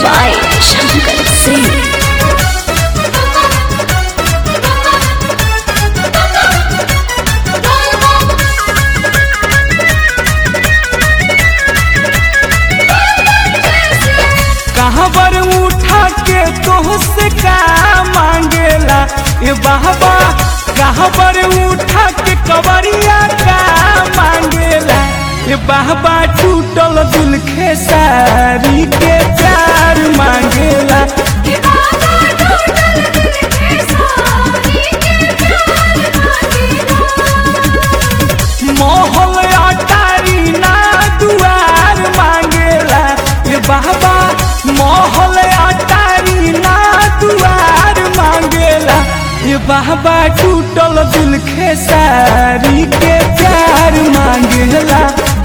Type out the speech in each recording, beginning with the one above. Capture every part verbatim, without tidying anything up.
by Shankar Singh. कहबर उठा के तोहसे का मांगेला ए बाबा, कहबर उठा के कवरिया का मांगेला ए बाबा, टूटल दिल खेसारी के प्यार मांगेला। मोहल अटारी ना दुआर मांगेला ए बाबा, मोहल अटारी ना दुआर मांगेला ए बाबा, टूटल दिल खेसारी के प्यार मांगेला।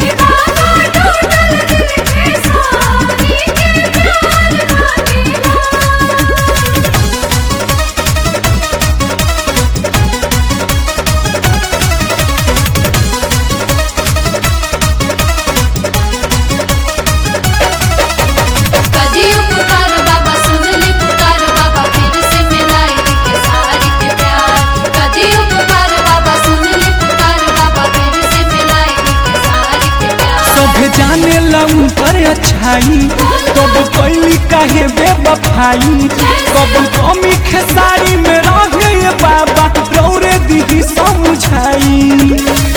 जाने लम पर अच्छाई कब कैली काहे बेवफाई, कब कमी खेसारी में रहे ये बाबा, रौरे दीदी समझाई।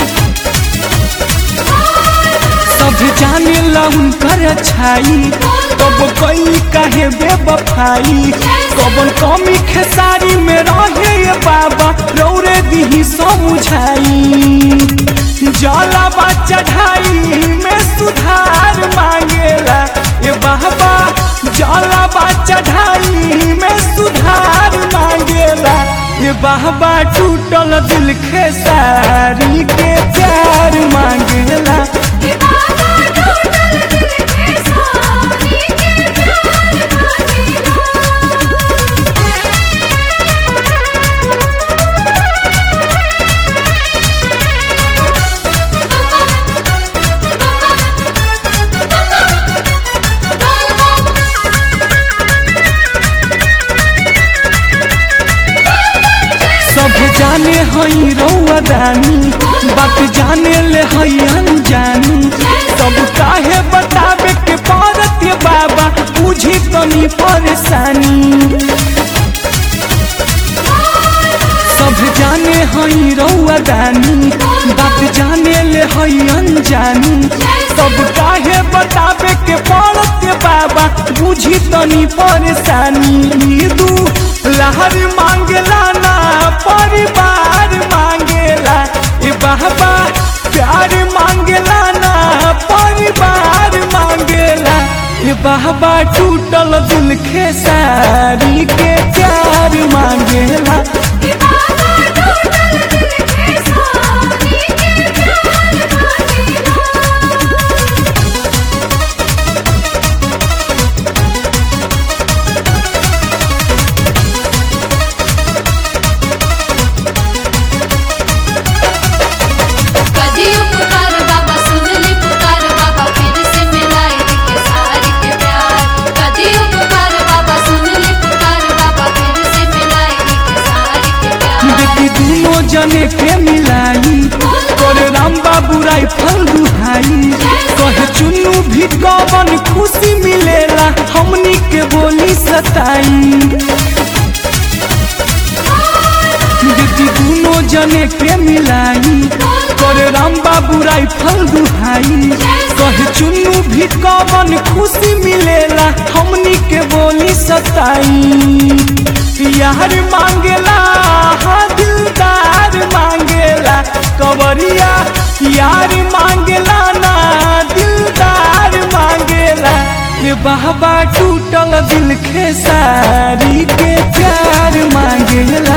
सब जाने लम कर अच्छाई कब कैली काहे बेवफाई, कब कमी खेसारी में रहे ये बाबा, रौरे दीदी समझाई। जलावा चढ़ाई में सुधार मांगेला ए बाबा, जलावा चढ़ाई में सुधार मांगेला ए बाबा, टूटल दिल खेसारी के प्यार मांगेला। सब जाने हई रौआ रानी, बात जाने ले हई अनजानी, सब काहे बतावे के पड़त ये बाबा, बुझी तनी परेशानी। सब जाने हई रौआ रानी, बात जाने ले हई अनजानी, सब काहे बतावे के पड़त ये बाबा, बुझी तनी परेशानी। दू लहर मांगेला ना परिवार मांगेला ए बाबा, प्यार मांगेला ना परिवार मांगेला ए बाबा, टूटल दिल खेसारी के प्यार मांगेला। जने के मिलाई करे राम बाबू राय फल दुहाई, कहे चुन्नू भी कवन खुशी मिलेला, हमनी के बोली सताई। बेटी दोनों जने के मिलाई करे राम बाबू राय फल दुहाई, कहे चुन्नू भी कवन खुशी मिलेला, हमनी के बोली सताई। यार मांगेला हाँ दिलदार मांगेला कवरिया, यार मांगेला ना दिलदार मांगेला ए बाबा, टूटल दिल खेसारी के प्यार मांगेला।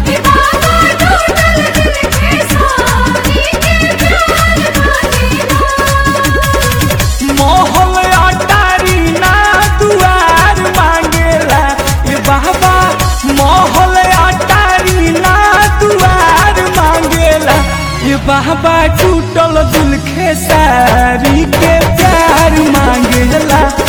मोहल अटारी ना दुआर मांगेला ए बाबा, मोहल अटारी ना दुआर मांगेला ए बाबा, टूटल दिल खेसारी के प्यार मांगेला।